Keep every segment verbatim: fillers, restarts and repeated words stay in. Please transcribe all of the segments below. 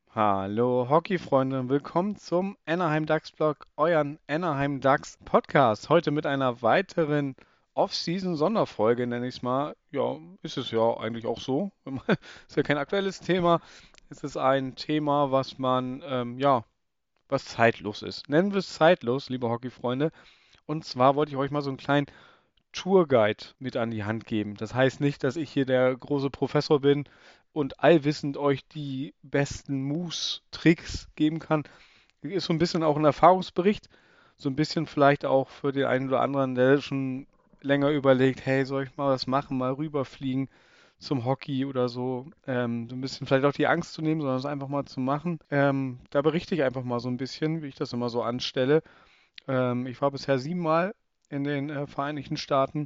Hallo Hockey-Freunde, willkommen zum Anaheim Ducks Blog, euren Anaheim Ducks Podcast. Heute mit einer weiteren Off-Season-Sonderfolge, nenne ich es mal. Ja, ist es ja eigentlich auch so. Ist ja kein aktuelles Thema. Es ist ein Thema, was man, ähm, ja, was zeitlos ist. Nennen wir es zeitlos, liebe Hockey-Freunde. Und zwar wollte ich euch mal so einen kleinen Tourguide mit an die Hand geben. Das heißt nicht, dass ich hier der große Professor bin und allwissend euch die besten Moves, Tricks geben kann. Ist so ein bisschen auch ein Erfahrungsbericht, so ein bisschen vielleicht auch für den einen oder anderen, der schon länger überlegt, hey, soll ich mal was machen, mal rüberfliegen zum Hockey oder so. Ähm, so ein bisschen vielleicht auch die Angst zu nehmen, sondern es einfach mal zu machen. Ähm, da berichte ich einfach mal so ein bisschen, wie ich das immer so anstelle. Ähm, ich war bisher siebenmal in den äh, Vereinigten Staaten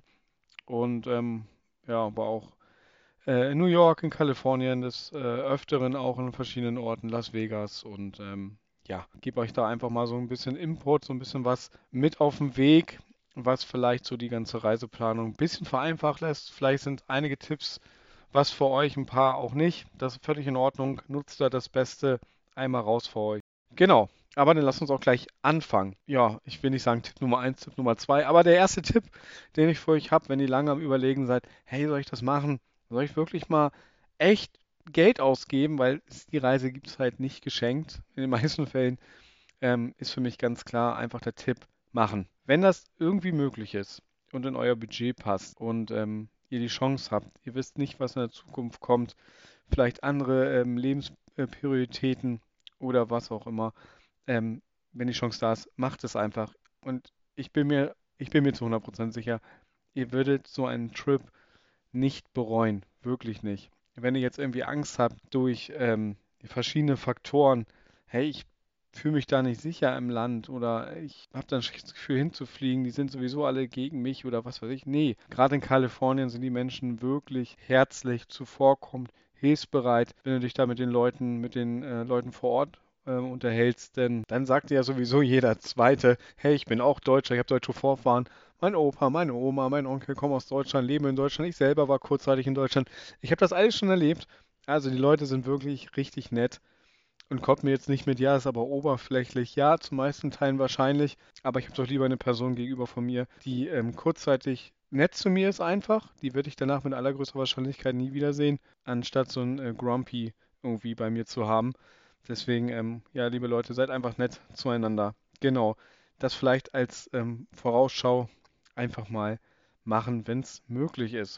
und ähm, ja, war auch äh, in New York, in Kalifornien, des äh, Öfteren auch in verschiedenen Orten, Las Vegas und ähm, ja, gebe euch da einfach mal so ein bisschen Input, so ein bisschen was mit auf den Weg, was vielleicht so die ganze Reiseplanung ein bisschen vereinfacht lässt. Vielleicht sind einige Tipps was für euch, ein paar auch nicht. Das ist völlig in Ordnung. Nutzt da das Beste einmal raus für euch. Genau. Aber dann lasst uns auch gleich anfangen. Ja, ich will nicht sagen Tipp Nummer eins, Tipp Nummer zwei, aber der erste Tipp, den ich für euch habe, wenn ihr lange am Überlegen seid, hey, soll ich das machen? Soll ich wirklich mal echt Geld ausgeben? Weil es, die Reise gibt es halt nicht geschenkt. In den meisten Fällen ähm, ist für mich ganz klar einfach der Tipp, machen. Wenn das irgendwie möglich ist und in euer Budget passt und ähm, ihr die Chance habt, ihr wisst nicht, was in der Zukunft kommt, vielleicht andere ähm, Lebensprioritäten oder was auch immer, ähm, wenn die Chance da ist, macht es einfach. Und ich bin mir, ich bin mir zu hundert Prozent sicher, ihr würdet so einen Trip nicht bereuen. Wirklich nicht. Wenn ihr jetzt irgendwie Angst habt durch ähm, verschiedene Faktoren, hey, ich fühle mich da nicht sicher im Land oder ich habe dann ein schlechtes Gefühl hinzufliegen, die sind sowieso alle gegen mich oder was weiß ich. Nee, gerade in Kalifornien sind die Menschen wirklich herzlich, zuvorkommend, hilfsbereit, wenn du dich da mit den Leuten, mit den äh, Leuten vor Ort ähm, unterhältst, denn dann sagt dir ja sowieso jeder Zweite, hey, ich bin auch Deutscher, ich habe deutsche Vorfahren. Mein Opa, meine Oma, mein Onkel kommen aus Deutschland, leben in Deutschland. Ich selber war kurzzeitig in Deutschland. Ich habe das alles schon erlebt. Also die Leute sind wirklich richtig nett und kommt mir jetzt nicht mit, ja, ist aber oberflächlich. Ja, zu meisten Teilen wahrscheinlich, aber ich habe doch lieber eine Person gegenüber von mir, die ähm, kurzzeitig nett zu mir ist einfach. Die würde ich danach mit allergrößter Wahrscheinlichkeit nie wiedersehen, anstatt so ein äh, Grumpy irgendwie bei mir zu haben. Deswegen, ähm, ja, liebe Leute, seid einfach nett zueinander. Genau. Das vielleicht als ähm, Vorausschau einfach mal machen, wenn es möglich ist.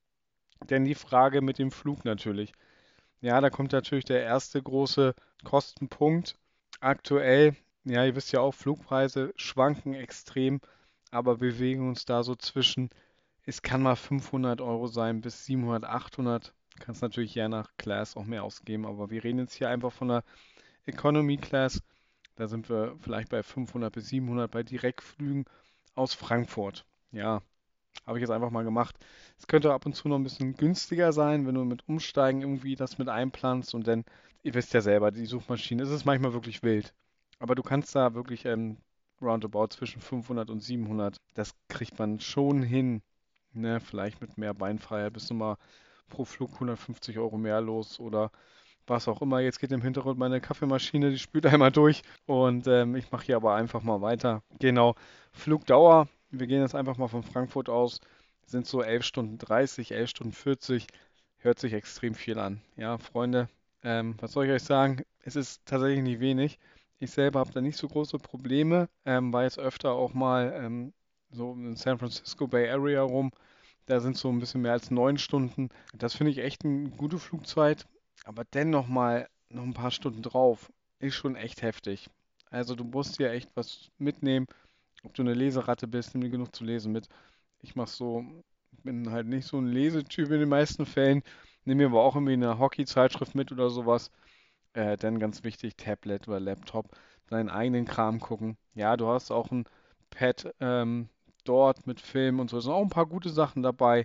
Denn die Frage mit dem Flug natürlich. Ja, da kommt natürlich der erste große Kostenpunkt. Aktuell, ja, ihr wisst ja auch, Flugpreise schwanken extrem, aber bewegen uns da so zwischen, es kann mal fünfhundert Euro sein bis siebenhundert, achthundert. Kannst natürlich je nach Class auch mehr ausgeben, aber wir reden jetzt hier einfach von der Economy Class. Da sind wir vielleicht bei fünfhundert bis siebenhundert bei Direktflügen aus Frankfurt. Ja, habe ich jetzt einfach mal gemacht. Es könnte ab und zu noch ein bisschen günstiger sein, wenn du mit Umsteigen irgendwie das mit einplanst und dann, ihr wisst ja selber, die Suchmaschine, es ist manchmal wirklich wild. Aber du kannst da wirklich ähm, roundabout zwischen fünfhundert und siebenhundert, das kriegt man schon hin. Ne? Vielleicht mit mehr Beinfreiheit bist du mal pro Flug hundertfünfzig Euro mehr los oder was auch immer. Jetzt geht im Hintergrund meine Kaffeemaschine, die spült einmal durch und ähm, ich mache hier aber einfach mal weiter. Genau, Flugdauer, wir gehen jetzt einfach mal von Frankfurt aus, sind so elf Stunden dreißig, elf Stunden vierzig, hört sich extrem viel an. Ja, Freunde, ähm, was soll ich euch sagen? Es ist tatsächlich nicht wenig. Ich selber habe da nicht so große Probleme, ähm, war jetzt öfter auch mal ähm, so in San Francisco Bay Area rum. Da sind so ein bisschen mehr als neun Stunden. Das finde ich echt eine gute Flugzeit. Aber dennoch mal noch ein paar Stunden drauf ist schon echt heftig. Also du musst dir echt was mitnehmen. Ob du eine Leseratte bist, nimm dir genug zu lesen mit. Ich mach so, bin halt nicht so ein Lesetyp in den meisten Fällen. Nimm mir aber auch irgendwie eine Hockey-Zeitschrift mit oder sowas. Äh, dann ganz wichtig, Tablet oder Laptop, deinen eigenen Kram gucken. Ja, du hast auch ein Pad ähm, dort mit Film und so. Es sind auch ein paar gute Sachen dabei.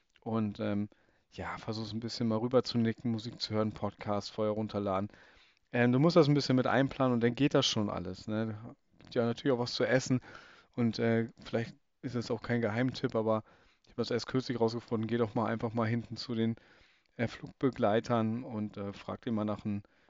Und ähm, ja, versuch's ein bisschen mal rüber zu nicken, Musik zu hören, Podcast vorher runterladen. Ähm, du musst das ein bisschen mit einplanen und dann geht das schon alles. Ne? Gibt ja natürlich auch was zu essen und äh, vielleicht ist es auch kein Geheimtipp, aber ich habe das erst kürzlich rausgefunden. Geh doch mal einfach mal hinten zu den äh, Flugbegleitern und äh, frag die mal nach einem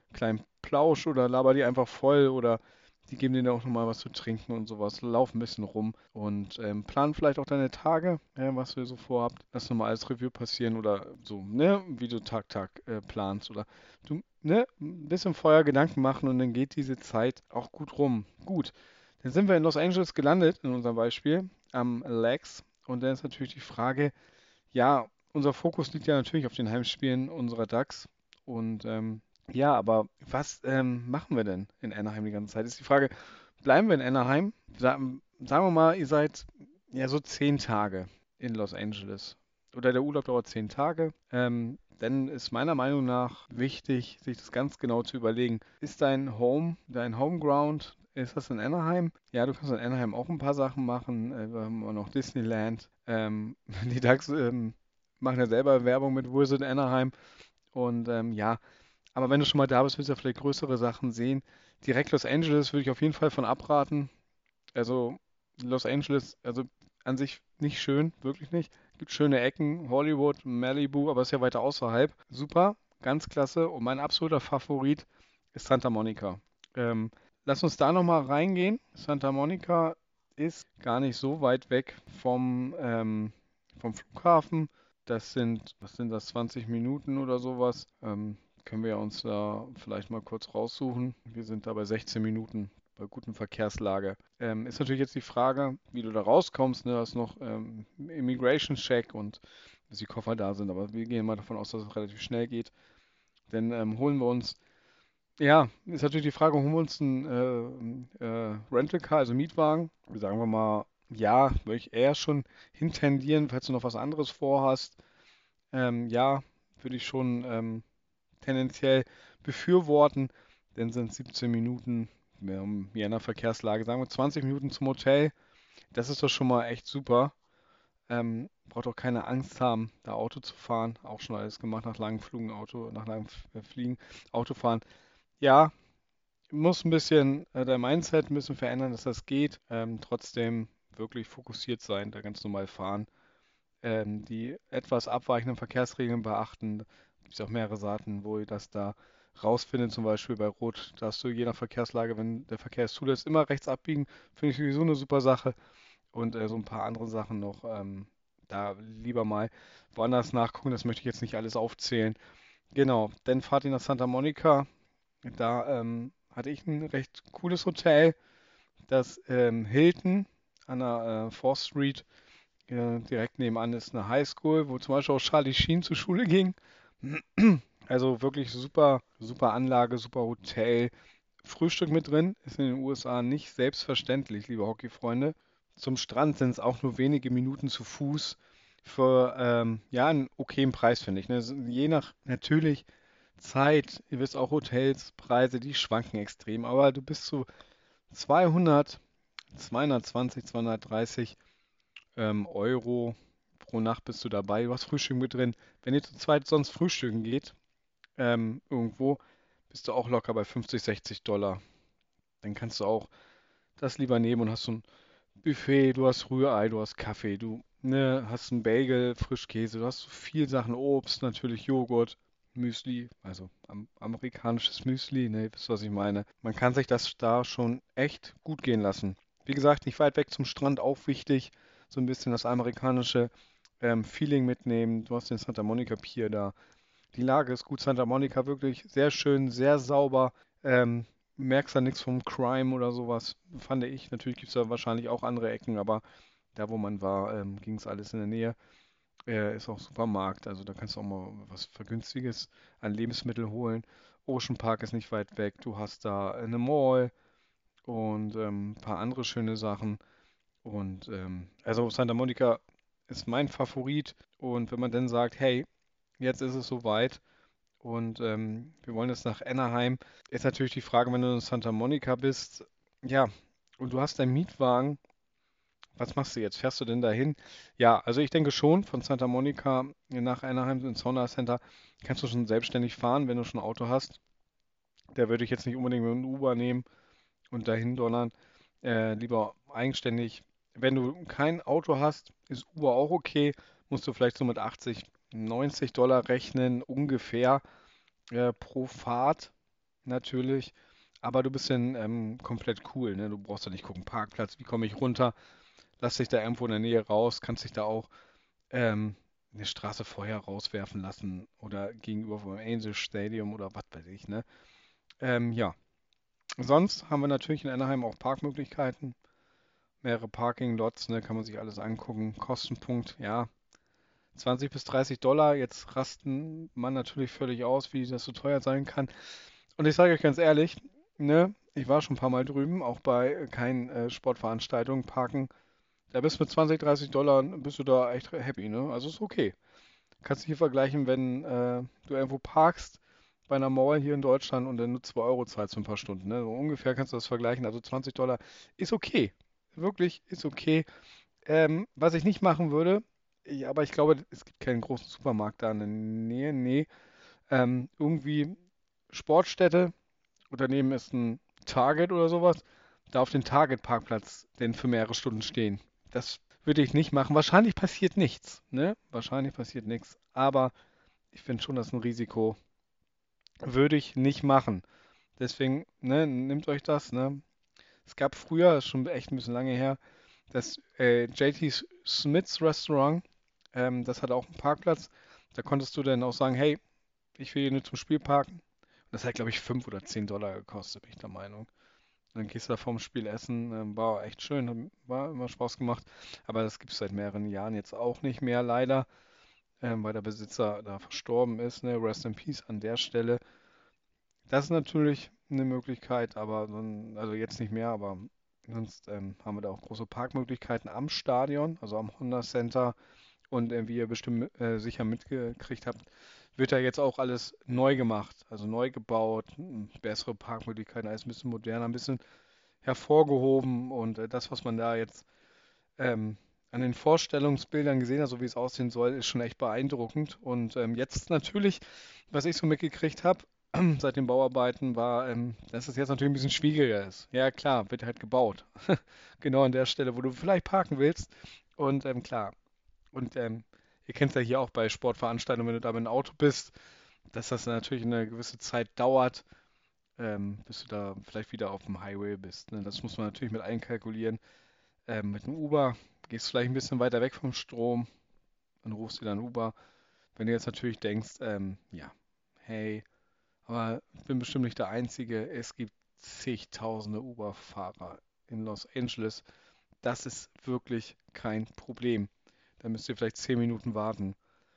kleinen Plausch oder laber die einfach voll oder die geben dir auch nochmal was zu trinken und sowas. Lauf ein bisschen rum und ähm, plan vielleicht auch deine Tage, äh, was ihr so vorhabt. Lass nochmal als Review passieren oder so, ne, wie du Tag, Tag äh, planst oder du, ne, ein bisschen vorher Gedanken machen und dann geht diese Zeit auch gut rum. Gut, dann sind wir in Los Angeles gelandet, in unserem Beispiel, am Lex. Und dann ist natürlich die Frage, ja, unser Fokus liegt ja natürlich auf den Heimspielen unserer Ducks. Und ähm, ja, aber was ähm, machen wir denn in Anaheim die ganze Zeit? Ist die Frage, bleiben wir in Anaheim? Sa sagen wir mal, ihr seid ja so zehn Tage in Los Angeles. Oder der Urlaub dauert zehn Tage. Ähm, dann ist meiner Meinung nach wichtig, sich das ganz genau zu überlegen. Ist dein Home, dein Homeground, ist das in Anaheim? Ja, du kannst in Anaheim auch ein paar Sachen machen. Äh, wir haben auch noch Disneyland. Ähm, die Ducks ähm, machen ja selber Werbung mit Visit Anaheim. Und ähm, ja, aber wenn du schon mal da bist, willst du ja vielleicht größere Sachen sehen. Direkt Los Angeles würde ich auf jeden Fall von abraten. Also Los Angeles, also an sich nicht schön, wirklich nicht. Gibt schöne Ecken, Hollywood, Malibu, aber ist ja weiter außerhalb. Super, ganz klasse. Und mein absoluter Favorit ist Santa Monica. Ähm, lass uns da nochmal reingehen. Santa Monica ist gar nicht so weit weg vom, ähm, vom Flughafen. Das sind, was sind das, zwanzig Minuten oder sowas. Ähm, können wir uns da vielleicht mal kurz raussuchen. Wir sind da bei sechzehn Minuten bei guten Verkehrslage. Ähm, ist natürlich jetzt die Frage, wie du da rauskommst. Ne? Da ist noch ähm, Immigration Check und bis die Koffer da sind. Aber wir gehen mal davon aus, dass es relativ schnell geht. Dann ähm, holen wir uns, ja, ist natürlich die Frage, holen wir uns einen äh, äh, Rental Car, also Mietwagen. Sagen wir mal, ja, würde ich eher schon hintendieren, falls du noch was anderes vorhast. Ähm, ja, würde ich schon ähm, tendenziell befürworten, denn sind siebzehn Minuten, ja, je nach Verkehrslage, sagen wir zwanzig Minuten zum Hotel. Das ist doch schon mal echt super. Ähm, braucht auch keine Angst haben, da Auto zu fahren. Auch schon alles gemacht nach langen Flügen, Auto, nach langem F- äh, Fliegen, Auto fahren. Ja, muss ein bisschen äh, dein Mindset ein bisschen verändern, dass das geht. Ähm, trotzdem wirklich fokussiert sein, da ganz normal fahren. Ähm, die etwas abweichenden Verkehrsregeln beachten. Da gibt es auch mehrere Seiten, wo ihr das da rausfindet, zum Beispiel bei Rot, da hast du je nach Verkehrslage, wenn der Verkehr es zulässt, immer rechts abbiegen. Finde ich sowieso eine super Sache. Und äh, so ein paar andere Sachen noch. Ähm, da lieber mal woanders nachgucken, das möchte ich jetzt nicht alles aufzählen. Genau, dann fahrt ihr nach Santa Monica. Da ähm, hatte ich ein recht cooles Hotel, das ähm, Hilton an der äh, Fourth Street. Äh, direkt nebenan ist eine Highschool, wo zum Beispiel auch Charlie Sheen zur Schule ging. Also wirklich super, super Anlage, super Hotel. Frühstück mit drin, ist in den U S A nicht selbstverständlich, liebe Hockeyfreunde. Zum Strand sind es auch nur wenige Minuten zu Fuß für ähm, ja einen okayen Preis, finde ich. Ne? Je nach natürlich Zeit, ihr wisst auch Hotels, Preise, die schwanken extrem, aber du bist zu zweihundert, zweihundertzwanzig, zweihundertdreißig ähm, Euro pro Nacht bist du dabei. Du hast Frühstück mit drin. Wenn ihr zu zweit sonst frühstücken geht, ähm, irgendwo, bist du auch locker bei fünfzig, sechzig Dollar. Dann kannst du auch das lieber nehmen und hast so ein Buffet, du hast Rührei, du hast Kaffee, du ne, hast einen Bagel, Frischkäse, du hast so viel Sachen, Obst, natürlich Joghurt, Müsli, also am, amerikanisches Müsli, ne, wisst ihr, was ich meine. Man kann sich das da schon echt gut gehen lassen. Wie gesagt, nicht weit weg zum Strand, auch wichtig, so ein bisschen das amerikanische ähm, Feeling mitnehmen. Du hast den Santa Monica Pier da. Die Lage ist gut, Santa Monica wirklich sehr schön, sehr sauber. Ähm, merkst da nichts vom Crime oder sowas, fand ich. Natürlich gibt es da wahrscheinlich auch andere Ecken, aber da, wo man war, ähm, ging es alles in der Nähe. Äh, ist auch Supermarkt, also da kannst du auch mal was Vergünstiges an Lebensmittel holen. Ocean Park ist nicht weit weg. Du hast da eine Mall und ähm, ein paar andere schöne Sachen. Und ähm, also Santa Monica ist mein Favorit. Und wenn man dann sagt, hey, jetzt ist es soweit, und ähm, wir wollen jetzt nach Anaheim. Ist natürlich die Frage, wenn du in Santa Monica bist, ja, und du hast deinen Mietwagen, was machst du jetzt? Fährst du denn dahin? Ja, also ich denke schon, von Santa Monica nach Anaheim ins Sauna Center kannst du schon selbstständig fahren, wenn du schon ein Auto hast. Da würde ich jetzt nicht unbedingt mit einem Uber nehmen und dahin donnern. Äh, lieber eigenständig. Wenn du kein Auto hast, ist Uber auch okay. Musst du vielleicht so mit achtzig, neunzig Dollar rechnen, ungefähr äh, pro Fahrt. natürlich. Aber du bist dann ähm, komplett cool, ne? Du brauchst da nicht gucken, Parkplatz, wie komme ich runter? Lass dich da irgendwo in der Nähe raus, kannst dich da auch ähm, eine Straße vorher rauswerfen lassen oder gegenüber vom Angel Stadium oder was weiß ich, ne? Ähm, ja, sonst haben wir natürlich in Anaheim auch Parkmöglichkeiten, mehrere Parking-Lots, ne? Kann man sich alles angucken. Kostenpunkt, ja, zwanzig bis dreißig Dollar. Jetzt rasten man natürlich völlig aus, wie das so teuer sein kann. Und ich sage euch ganz ehrlich, ne? Ich war schon ein paar Mal drüben, auch bei äh, keinen äh, Sportveranstaltungen parken. Da bist du mit zwanzig, dreißig Dollar, bist du da echt happy, ne? Also ist okay. Kannst du hier vergleichen, wenn äh, du irgendwo parkst bei einer Mall hier in Deutschland und dann nur zwei Euro zahlst für ein paar Stunden. Ne? So ungefähr kannst du das vergleichen. Also zwanzig Dollar ist okay. Wirklich ist okay. Ähm, was ich nicht machen würde, ich, aber ich glaube, es gibt keinen großen Supermarkt da in der Nähe. Nee. Ähm, irgendwie Sportstätte, daneben ist ein Target oder sowas. Da auf den Target-Parkplatz denn für mehrere Stunden stehen. Das würde ich nicht machen. Wahrscheinlich passiert nichts, ne? Wahrscheinlich passiert nichts. Aber ich finde schon, das ist ein Risiko. Würde ich nicht machen. Deswegen, ne, nehmt euch das, ne? Es gab früher, ist schon echt ein bisschen lange her, das äh, J T Smith's Restaurant. Ähm, das hatte auch einen Parkplatz. Da konntest du dann auch sagen, hey, ich will hier nur zum Spiel parken. Und das hat, glaube ich, fünf oder zehn Dollar gekostet, bin ich der Meinung. Dann gehst du da vorm Spiel essen. Ähm, war echt schön, hat- war immer Spaß gemacht. Aber das gibt es seit mehreren Jahren jetzt auch nicht mehr, leider, ähm, weil der Besitzer da verstorben ist. Ne? Rest in Peace an der Stelle. Das ist natürlich eine Möglichkeit, aber son- also jetzt nicht mehr, aber sonst ähm, haben wir da auch große Parkmöglichkeiten am Stadion, also am Honda Center. Und äh, wie ihr bestimmt äh, sicher mitgekriegt habt, wird da jetzt auch alles neu gemacht, also neu gebaut, m, bessere Parkmöglichkeiten, alles ein bisschen moderner, ein bisschen hervorgehoben. Und äh, das, was man da jetzt ähm, an den Vorstellungsbildern gesehen hat, so wie es aussehen soll, ist schon echt beeindruckend. Und ähm, jetzt natürlich, was ich so mitgekriegt habe, seit den Bauarbeiten war, ähm, dass es jetzt natürlich ein bisschen schwieriger ist. Ja, klar, wird halt gebaut. Genau an der Stelle, wo du vielleicht parken willst. Und ähm, klar, und ähm, ihr kennt es ja hier auch bei Sportveranstaltungen, wenn du da mit dem Auto bist, dass das natürlich eine gewisse Zeit dauert, ähm, bis du da vielleicht wieder auf dem Highway bist. Ne? Das muss man natürlich mit einkalkulieren. Ähm, mit dem Uber gehst du vielleicht ein bisschen weiter weg vom Strom und rufst dir dann Uber. Wenn du jetzt natürlich denkst, ähm, ja, hey, aber ich bin bestimmt nicht der Einzige. Es gibt zigtausende Uber-Fahrer in Los Angeles. Das ist wirklich kein Problem. Da müsst ihr vielleicht zehn Minuten warten.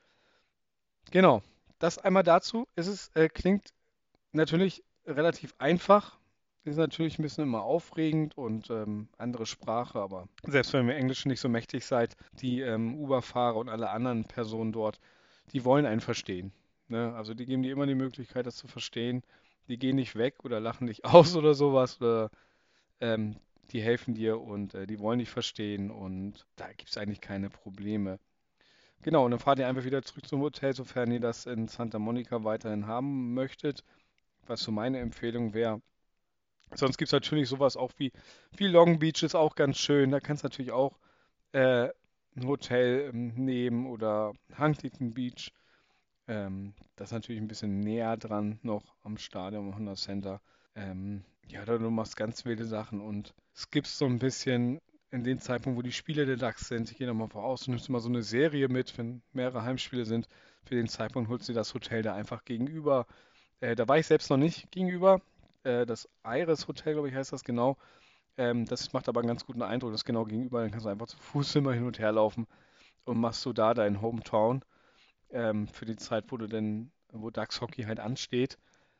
Genau. Das einmal dazu. Es ist, äh, klingt natürlich relativ einfach. Ist natürlich ein bisschen immer aufregend und ähm, andere Sprache, aber selbst wenn ihr Englisch nicht so mächtig seid, die ähm, Uber-Fahrer und alle anderen Personen dort, die wollen einen verstehen. Ne? Also die geben dir immer die Möglichkeit, das zu verstehen. Die gehen nicht weg oder lachen dich aus oder sowas oder ähm, die helfen dir und äh, die wollen dich verstehen und da gibt es eigentlich keine Probleme. Genau, und dann fahrt ihr einfach wieder zurück zum Hotel, sofern ihr das in Santa Monica weiterhin haben möchtet, was so meine Empfehlung wäre. Sonst gibt es natürlich sowas auch wie, wie Long Beach ist auch ganz schön. Da kannst du natürlich auch äh, ein Hotel ähm, nehmen oder Huntington Beach. Ähm, das ist natürlich ein bisschen näher dran noch am Stadion, am Honda Center. Ähm, ja, da du machst ganz wilde Sachen und es gibt so ein bisschen in dem Zeitpunkt, wo die Spiele der D A X sind. Ich gehe nochmal voraus, du nimmst mal so eine Serie mit, wenn mehrere Heimspiele sind. Für den Zeitpunkt holst du dir das Hotel da einfach gegenüber. Äh, da war ich selbst noch nicht gegenüber. Äh, das Iris Hotel, glaube ich, heißt das genau. Ähm, das macht aber einen ganz guten Eindruck. Das ist genau gegenüber. Dann kannst du einfach zu Fuß immer hin und her laufen und machst so da deinen Hometown ähm, für die Zeit, wo du denn, wo D A X Hockey halt ansteht.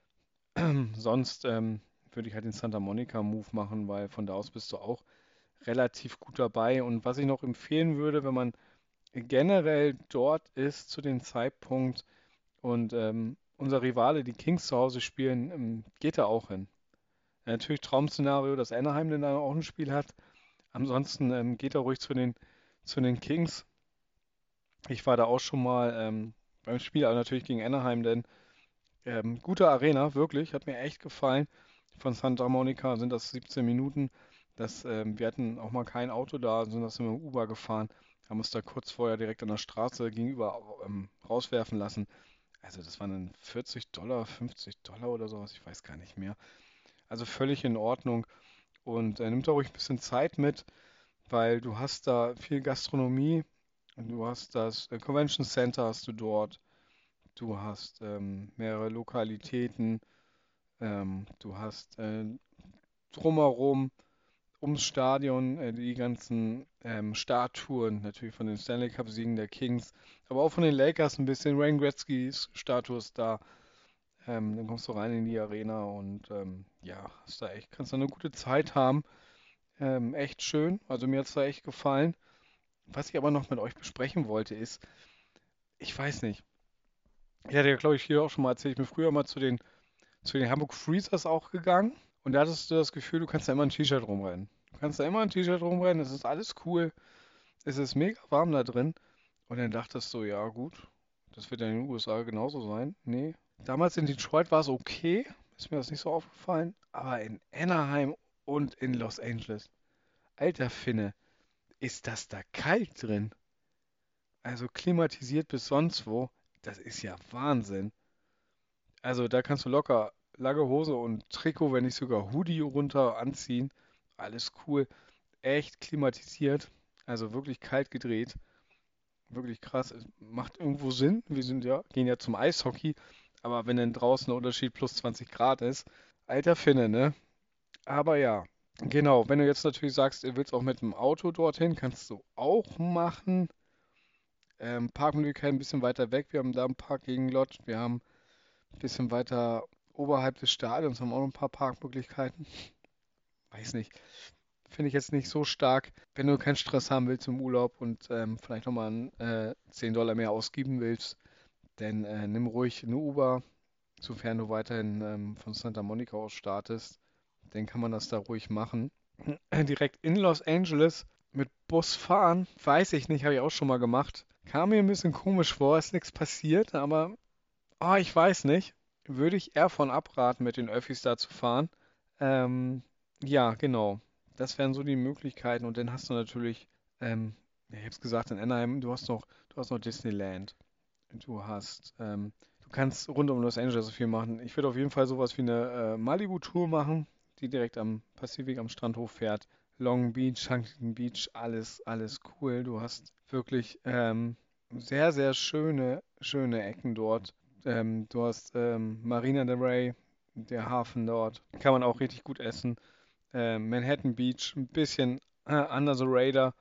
Sonst ähm, würde ich halt den Santa Monica Move machen, weil von da aus bist du auch relativ gut dabei. Und was ich noch empfehlen würde, wenn man generell dort ist zu dem Zeitpunkt und ähm, unser Rivale, die Kings zu Hause spielen, ähm, geht da auch hin. Ja, natürlich Traum-Szenario, dass Anaheim dann auch ein Spiel hat. Ansonsten ähm, geht er ruhig zu den, zu den Kings. Ich war da auch schon mal ähm, beim Spiel, aber natürlich gegen Anaheim, denn ähm, gute Arena, wirklich, hat mir echt gefallen. Von Santa Monica sind das siebzehn Minuten. Das, ähm, wir hatten auch mal kein Auto da, sind das mit dem Uber gefahren, haben uns da kurz vorher direkt an der Straße gegenüber ähm, rauswerfen lassen. Also das waren dann vierzig Dollar, fünfzig Dollar oder sowas, ich weiß gar nicht mehr. Also völlig in Ordnung. Und äh, nimm da ruhig ein bisschen Zeit mit, weil du hast da viel Gastronomie und du hast das äh, Convention Center hast du dort. Du hast ähm, mehrere Lokalitäten. Ähm, du hast äh, drumherum ums Stadion äh, die ganzen ähm, Statuen, natürlich von den Stanley Cup-Siegen der Kings, aber auch von den Lakers ein bisschen. Wayne Gretzkys Statue ist da. Ähm, dann kommst du rein in die Arena und ähm, ja, hast da echt, kannst da eine gute Zeit haben. Ähm, echt schön. Also mir hat es da echt gefallen. Was ich aber noch mit euch besprechen wollte, ist, ich weiß nicht. Ich hatte ja, glaube ich, hier auch schon mal erzählt, ich bin früher mal zu den, zu den Hamburg Freezers auch gegangen. Und da hattest du das Gefühl, du kannst da immer ein T-Shirt rumrennen. Du kannst da immer ein T-Shirt rumrennen, es ist alles cool. Es ist mega warm da drin. Und dann dachtest du, ja gut, das wird ja in den U S A genauso sein. Nee. Damals in Detroit war es okay, ist mir das nicht so aufgefallen. Aber in Anaheim und in Los Angeles, alter Finne, ist das da kalt drin? Also klimatisiert bis sonst wo. Das ist ja Wahnsinn. Also da kannst du locker lange Hose und Trikot, wenn nicht sogar Hoodie runter anziehen. Alles cool. Echt klimatisiert. Also wirklich kalt gedreht. Wirklich krass. Es macht irgendwo Sinn. Wir sind ja, gehen ja zum Eishockey. Aber wenn dann draußen der Unterschied plus zwanzig Grad ist, alter Finne, ne? Aber ja, genau. Wenn du jetzt natürlich sagst, du willst auch mit dem Auto dorthin, kannst du auch machen. Ähm, Parkmöglichkeiten ein bisschen weiter weg. Wir haben da einen Parking-Lot. Wir haben ein bisschen weiter oberhalb des Stadions haben wir auch noch ein paar Parkmöglichkeiten. Weiß nicht. Finde ich jetzt nicht so stark. Wenn du keinen Stress haben willst im Urlaub und ähm, vielleicht nochmal äh, zehn Dollar mehr ausgeben willst, dann äh, nimm ruhig eine Uber, sofern du weiterhin ähm, von Santa Monica aus startest. Dann kann man das da ruhig machen. Direkt in Los Angeles mit Bus fahren, weiß ich nicht, habe ich auch schon mal gemacht. Kam mir ein bisschen komisch vor, ist nichts passiert, aber oh, ich weiß nicht. Würde ich eher von abraten, mit den Öffis da zu fahren. Ähm, ja, genau. Das wären so die Möglichkeiten. Und dann hast du natürlich, ähm, ja, ich habe es gesagt, in Anaheim, du hast noch, du hast noch Disneyland. Du hast, ähm, du kannst rund um Los Angeles so viel machen. Ich würde auf jeden Fall sowas wie eine äh, Malibu-Tour machen, die direkt am Pazifik am Strand hochfährt. Long Beach, Huntington Beach, alles, alles cool. Du hast wirklich ähm, sehr, sehr schöne, schöne Ecken dort. Ähm, du hast ähm, Marina del Rey, der Hafen dort. Kann man auch richtig gut essen. Ähm, Manhattan Beach, ein bisschen äh, under the radar,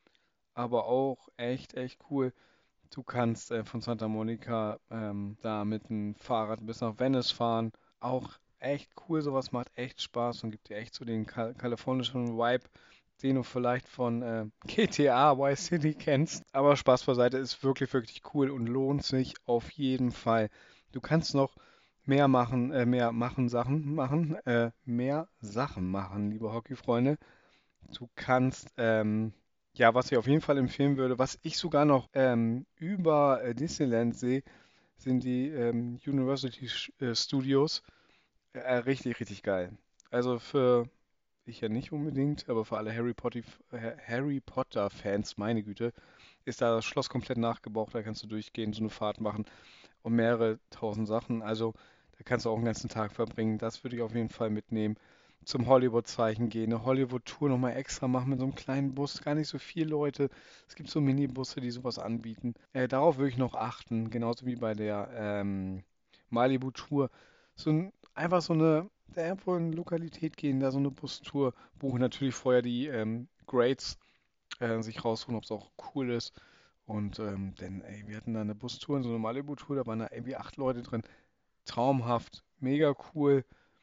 aber auch echt, echt cool. Du kannst äh, von Santa Monica ähm, da mit dem Fahrrad bis nach Venice fahren. Auch echt cool, sowas macht echt Spaß und gibt dir echt so den ka kalifornischen Vibe, den du vielleicht von äh, G T A Vice City kennst. Aber Spaß beiseite, ist wirklich, wirklich cool und lohnt sich auf jeden Fall. Du kannst noch mehr machen, äh, mehr machen, Sachen machen, äh, mehr Sachen machen, liebe Hockeyfreunde. Du kannst, ähm, ja, was ich auf jeden Fall empfehlen würde, was ich sogar noch ähm, über äh, Disneyland sehe, sind die ähm, University Sch- äh, Studios. Äh, richtig, richtig geil. Also für, ich ja nicht unbedingt, aber für alle Harry Potter, Ha- Harry Potter Fans, meine Güte, ist da das Schloss komplett nachgebaut. Da kannst du durchgehen, so eine Fahrt machen und mehrere tausend Sachen. Also da kannst du auch einen ganzen Tag verbringen. Das würde ich auf jeden Fall mitnehmen. Zum Hollywood-Zeichen gehen, eine Hollywood-Tour nochmal extra machen mit so einem kleinen Bus, gar nicht so viele Leute. Es gibt so Minibusse, die sowas anbieten. Äh, darauf würde ich noch achten, genauso wie bei der ähm, Malibu-Tour. So ein, einfach so eine, da irgendwo in eine Lokalität gehen, da so eine Bustour buchen. Natürlich vorher die ähm, Grades äh, sich raussuchen, ob es auch cool ist. Und ähm, denn, ey, wir hatten da eine Bustour, so eine Malibu-Tour, da waren da irgendwie acht Leute drin. Traumhaft, mega cool,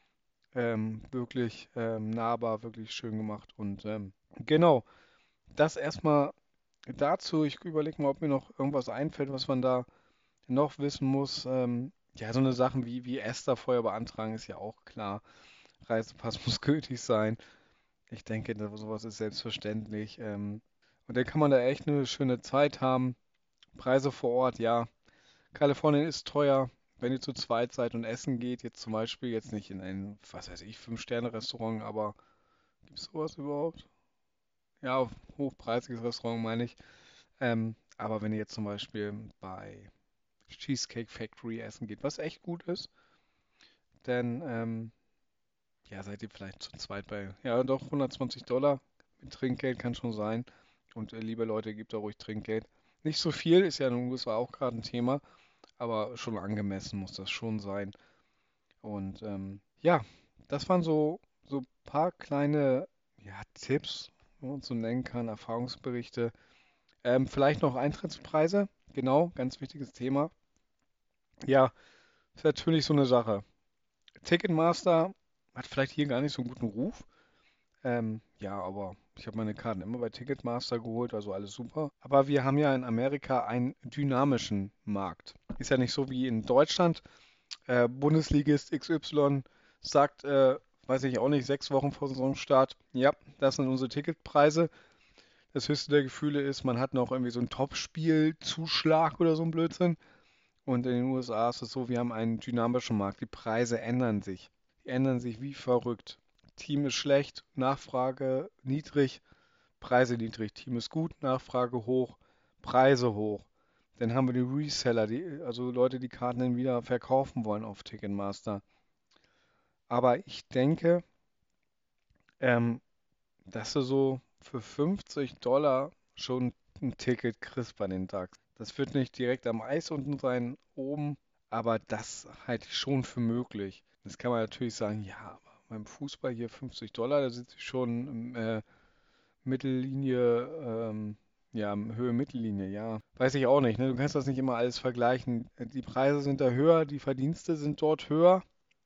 ähm, wirklich ähm, nahbar, wirklich schön gemacht. Und ähm, genau, das erstmal dazu. Ich überlege mal, ob mir noch irgendwas einfällt, was man da noch wissen muss. Ähm, ja, so eine Sachen wie, wie ESTA vorher beantragen, ist ja auch klar. Reisepass muss gültig sein. Ich denke, da- sowas ist selbstverständlich. Ähm, und dann kann man da echt eine schöne Zeit haben. Preise vor Ort, ja. Kalifornien ist teuer, wenn ihr zu zweit seid und essen geht. Jetzt zum Beispiel, jetzt nicht in ein, was weiß ich, Fünf-Sterne-Restaurant, aber gibt es sowas überhaupt? Ja, hochpreisiges Restaurant meine ich. Ähm, aber wenn ihr jetzt zum Beispiel bei Cheesecake Factory essen geht, was echt gut ist. Denn, ähm, ja, seid ihr vielleicht zu zweit bei, ja doch, hundertzwanzig Dollar mit Trinkgeld kann schon sein. Und äh, liebe Leute, gebt da ruhig Trinkgeld. Nicht so viel, ist ja in den U S A auch gerade ein Thema, aber schon angemessen muss das schon sein. Und ähm, ja, das waren so so ein paar kleine ja, Tipps, wenn man so nennen kann, Erfahrungsberichte. Ähm, vielleicht noch Eintrittspreise, genau, ganz wichtiges Thema. Ja, ist natürlich so eine Sache. Ticketmaster hat vielleicht hier gar nicht so einen guten Ruf. Ähm, ja, aber ich habe meine Karten immer bei Ticketmaster geholt, also alles super. Aber wir haben ja in Amerika einen dynamischen Markt. Ist ja nicht so wie in Deutschland. Äh, Bundesligist X Y sagt, äh, weiß ich auch nicht, sechs Wochen vor Saisonstart, ja, das sind unsere Ticketpreise. Das höchste der Gefühle ist, man hat noch irgendwie so einen Topspiel-Zuschlag oder so ein Blödsinn. Und in den U S A ist es so, wir haben einen dynamischen Markt. Die Preise ändern sich. Die ändern sich wie verrückt. Team ist schlecht, Nachfrage niedrig, Preise niedrig. Team ist gut, Nachfrage hoch, Preise hoch. Dann haben wir die Reseller, die, also Leute, die Karten dann wieder verkaufen wollen auf Ticketmaster. Aber ich denke, ähm, dass du so für fünfzig Dollar schon ein Ticket kriegst bei den Ducks. Das wird nicht direkt am Eis unten sein, oben, aber das halte ich schon für möglich. Jetzt kann man natürlich sagen, ja, aber beim Fußball hier fünfzig Dollar, da sitze ich schon im, äh, Mittellinie, ähm, ja, Höhe Mittellinie, ja. Weiß ich auch nicht, ne? Du kannst das nicht immer alles vergleichen. Die Preise sind da höher, die Verdienste sind dort höher.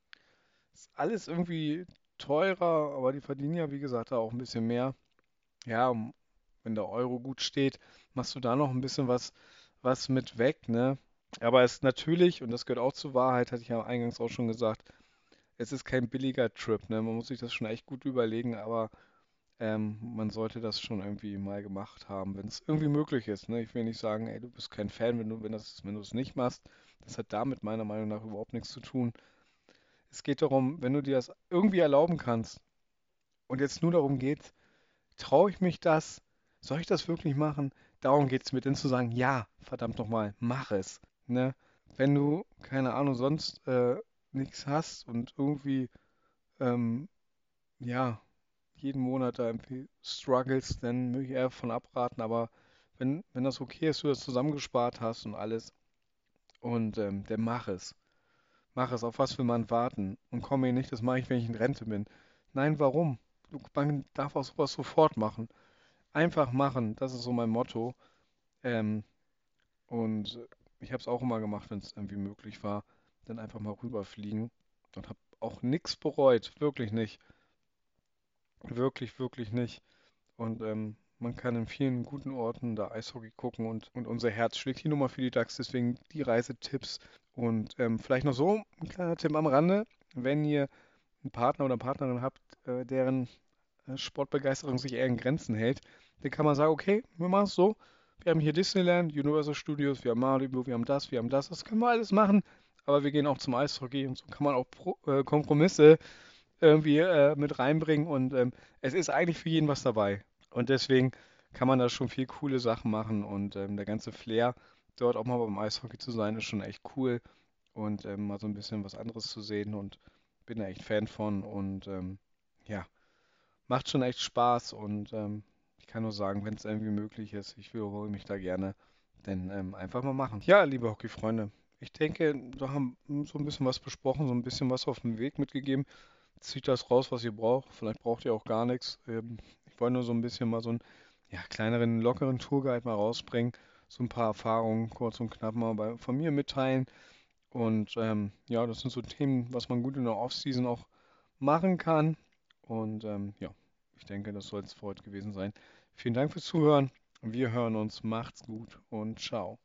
Ist alles irgendwie teurer, aber die verdienen ja, wie gesagt, da auch ein bisschen mehr. Ja, um- wenn der Euro gut steht, machst du da noch ein bisschen was, was mit weg, ne? Aber es ist natürlich, und das gehört auch zur Wahrheit, hatte ich ja eingangs auch schon gesagt, es ist kein billiger Trip, ne? Man muss sich das schon echt gut überlegen, aber ähm, man sollte das schon irgendwie mal gemacht haben, wenn es irgendwie möglich ist, ne? Ich will nicht sagen, ey, du bist kein Fan, wenn du, wenn das, wenn du es nicht machst. Das hat damit meiner Meinung nach überhaupt nichts zu tun. Es geht darum, wenn du dir das irgendwie erlauben kannst und jetzt nur darum geht, traue ich mich das? Soll ich das wirklich machen? Darum geht es mir, denn zu sagen, ja, verdammt nochmal, mach es. Ne? Wenn du, keine Ahnung, sonst äh, nichts hast und irgendwie, ähm, ja, jeden Monat da irgendwie struggles, dann würde ich eher von abraten. Aber wenn, wenn das okay ist, du das zusammengespart hast und alles, und ähm, dann mach es. Mach es. Auf was will man warten? Und komm mir nicht, das mache ich, wenn ich in Rente bin. Nein, warum? Du, man darf auch sowas sofort machen. Einfach machen, das ist so mein Motto. Ähm, und ich habe es auch immer gemacht, wenn es irgendwie möglich war. Dann einfach mal rüberfliegen und habe auch nichts bereut. Wirklich nicht. Wirklich, wirklich nicht. Und ähm, man kann in vielen guten Orten da Eishockey gucken und, und unser Herz schlägt hier nochmal für die Ducks, deswegen die Reisetipps. Und ähm, vielleicht noch so ein kleiner Tipp am Rande, wenn ihr einen Partner oder Partnerin habt, äh, deren äh, Sportbegeisterung sich eher in Grenzen hält, dann kann man sagen, okay, wir machen es so. Wir haben hier Disneyland, Universal Studios, wir haben Malibu, wir haben das, wir haben das, das können wir alles machen. Aber wir gehen auch zum Eishockey und so kann man auch Pro äh, Kompromisse irgendwie äh, mit reinbringen und ähm, es ist eigentlich für jeden was dabei. Und deswegen kann man da schon viel coole Sachen machen und ähm, der ganze Flair, dort auch mal beim Eishockey zu sein, ist schon echt cool und ähm, mal so ein bisschen was anderes zu sehen und bin da echt Fan von und ähm, ja, macht schon echt Spaß und ähm, ich kann nur sagen, wenn es irgendwie möglich ist, ich wiederhole mich da gerne, denn ähm, einfach mal machen. Ja, liebe Hockeyfreunde, ich denke, wir haben so ein bisschen was besprochen, so ein bisschen was auf den Weg mitgegeben. Zieht das raus, was ihr braucht. Vielleicht braucht ihr auch gar nichts. Ähm, ich wollte nur so ein bisschen mal so einen ja, kleineren, lockeren Tourguide mal rausbringen. So ein paar Erfahrungen kurz und knapp mal bei, von mir mitteilen. Und ähm, ja, das sind so Themen, was man gut in der Offseason auch machen kann. Und ähm, ja, ich denke, das soll es für heute gewesen sein. Vielen Dank fürs Zuhören. Wir hören uns. Macht's gut und ciao.